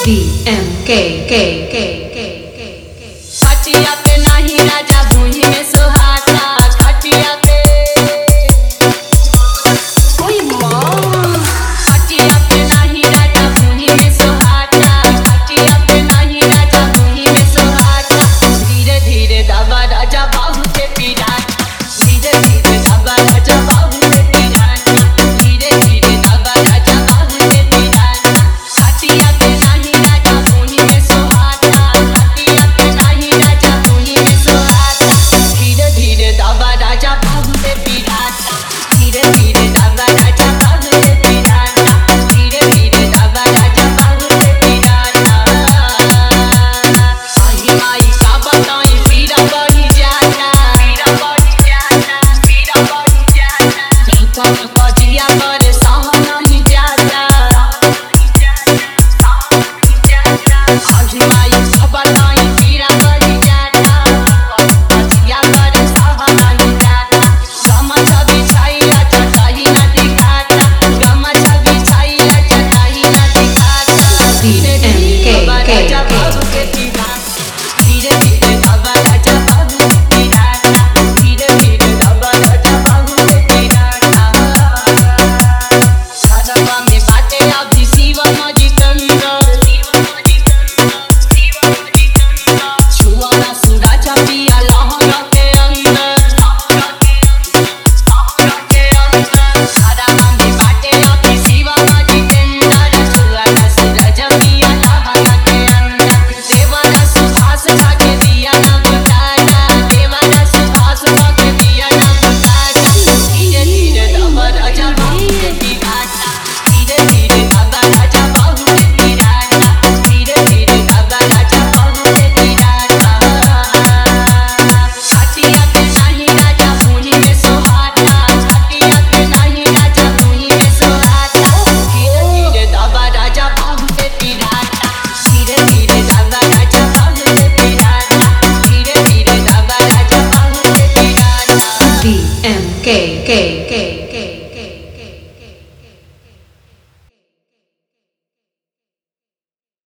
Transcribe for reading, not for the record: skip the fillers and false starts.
खटिया पे नाही राजा भूमि में सुहाता खटिया पे खटिया पे नाही राजा भूमि में सुहाता खटिया पे नाही राजा भूमि में सुहाता धीरे धीरे दबा राजा बाहु से पीड़ाता धीरे धीरे दबा राजा बाहु से पीड़ाता धीरे धीरे दबा राजा बाहु से पीड़ाता खटिया पे नाही राजा भूमि में सुहाता खटिया पे नाही राजा भूमि में सुहाता धीरे धीरे दबा राजा बाहु से पीड़ाता धीरे धीरे दबा राजा बाहु से पीड़ाता धीरे धीरे दबा राजा बाहु से पीड़ाता आई माई का बताई पीड़ा बढ़ी जाता पीड़ा बढ़ी जाता पीड़ा बढ़ी जाता झटका बजिया करे सह नहीं जाता आई माई का बताई पीड़ा बढ़ी जाता बजिया करे सह नहीं जाता गमा छवि छाइया चटाई न दिखाता गमा छवि छाइया चटाई न दिखाता धीरे